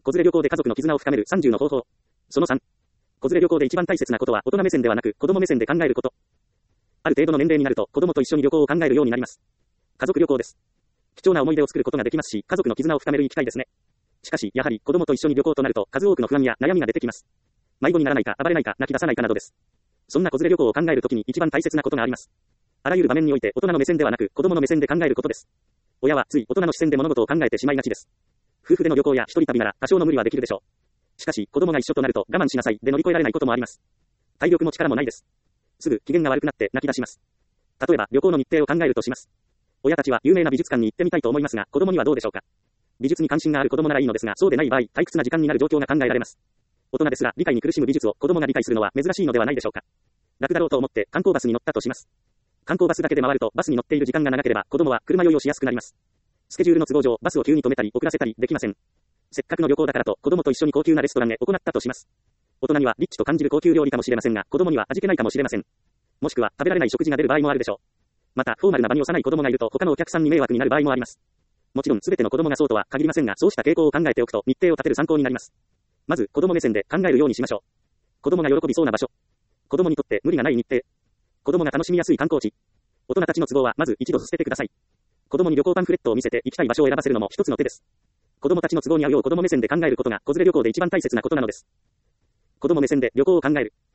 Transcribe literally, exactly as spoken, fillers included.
子連れ旅行で家族の絆を深めるさんじゅうの方法。そのさん。子連れ旅行で一番大切なことは大人目線ではなく子供目線で考えること。ある程度の年齢になると子供と一緒に旅行を考えるようになります。家族旅行です。貴重な思い出を作ることができますし、家族の絆を深めるいい機会ですね。しかし、やはり子供と一緒に旅行となると数多くの不安や悩みが出てきます。迷子にならないか、暴れないか、泣き出さないかなどです。そんな子連れ旅行を考えるときに一番大切なことがあります。あらゆる場面において大人の目線ではなく子供の目線で考えることです。親はつい大人の視線で物事を考えてしまいがちです。夫婦での旅行や一人旅なら多少の無理はできるでしょう。しかし、子供が一緒となると我慢しなさいで乗り越えられないこともあります。体力も力もないです。すぐ機嫌が悪くなって泣き出します。例えば旅行の日程を考えるとします。親たちは有名な美術館に行ってみたいと思いますが、子供にはどうでしょうか。美術に関心がある子供ならいいのですが、そうでない場合、退屈な時間になる状況が考えられます。大人ですら理解に苦しむ美術を子供が理解するのは珍しいのではないでしょうか。楽だろうと思って観光バスに乗ったとします。観光バスだけで回るとバスに乗っている時間が長ければ子供は車酔いをしやすくなります。スケジュールの都合上、バスを急に止めたり遅らせたりできません。せっかくの旅行だからと子供と一緒に高級なレストランへ行ったとします。大人にはリッチと感じる高級料理かもしれませんが、子供には味気ないかもしれません。もしくは食べられない食事が出る場合もあるでしょう。また、フォーマルな場に幼い子供がいると他のお客さんに迷惑になる場合もあります。もちろん全ての子供がそうとは限りませんが、そうした傾向を考えておくと日程を立てる参考になります。まず、子供目線で考えるようにしましょう。子供が喜びそうな場所。子供にとって無理がない日程。子供が楽しみやすい観光地。大人たちの都合はまず一度捨ててください。子供に旅行パンフレットを見せて行きたい場所を選ばせるのも一つの手です。子供たちの都合に合うよう子供目線で考えることが子連れ旅行で一番大切なことなのです。子供目線で旅行を考える。